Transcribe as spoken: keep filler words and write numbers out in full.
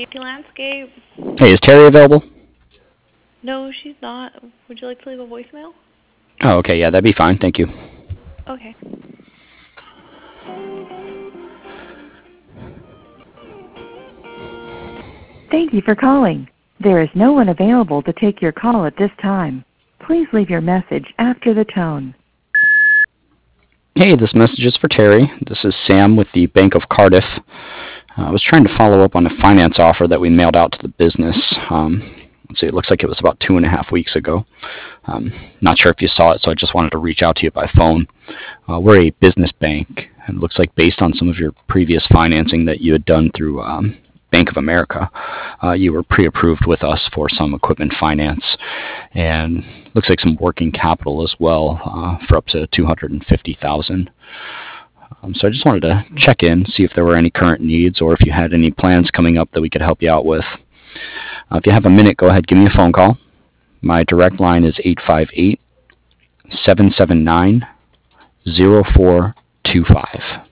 Rocky Landscape. Hey, is Terry available? No, she's not. Would you like to leave a voicemail? Oh, okay, yeah, that'd be fine. Thank you. Okay. Thank you for calling. There is no one available to take your call at this time. Please leave your message after the tone. Hey, this message is for Terry. This is Sam with the Bank of Cardiff. Uh, I was trying to follow up on a finance offer that we mailed out to the business. Um, let's see, it looks like it was about two and a half weeks ago. Um, not sure if you saw it, so I just wanted to reach out to you by phone. Uh, we're a business bank. It looks like based on some of your previous financing that you had done through um, Bank of America, uh, you were pre-approved with us for some equipment finance, and looks like some working capital as well uh, for up to two hundred fifty thousand dollars. Um, so I just wanted to check in, see if there were any current needs or if you had any plans coming up that we could help you out with. Uh, if you have a minute, go ahead, give me a phone call. My direct line is eight five eight, seven seven nine, zero four two five.